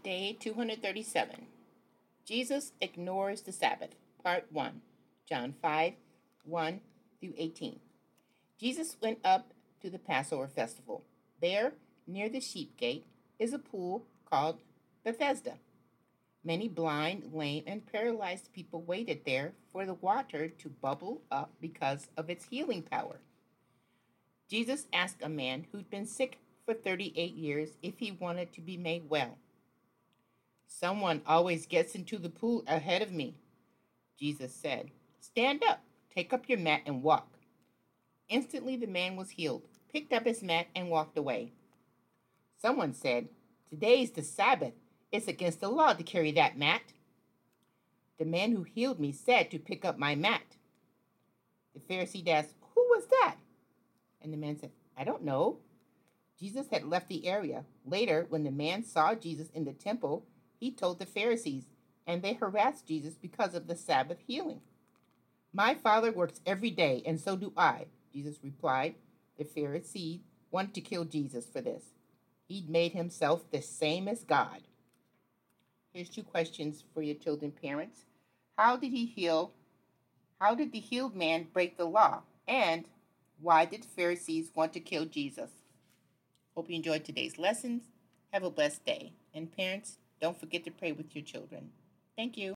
Day 237. Jesus ignores the Sabbath. Part 1. John 5, 1 through 18. Jesus went up to the Passover festival. There, near the sheep gate, is a pool called Bethesda. Many blind, lame, and paralyzed people waited there for the water to bubble up because of its healing power. Jesus asked a man who'd been sick for 38 years if he wanted to be made well. "Someone always gets into the pool ahead of me," Jesus said. "Stand up, take up your mat, and walk." Instantly the man was healed, picked up his mat, and walked away. Someone said, "Today's the Sabbath. It's against the law to carry that mat." "The man who healed me said to pick up my mat." The Pharisee asked, "Who was that?" And the man said, "I don't know." Jesus had left the area. Later, when the man saw Jesus in the temple, he told the Pharisees, and they harassed Jesus because of the Sabbath healing. "My Father works every day, and so do I," Jesus replied. The Pharisees wanted to kill Jesus for this. He'd made himself the same as God. Here's 2 questions for your children, parents. How did he heal? How did the healed man break the law? And why did the Pharisees want to kill Jesus? Hope you enjoyed today's lessons. Have a blessed day. And parents, don't forget to pray with your children. Thank you.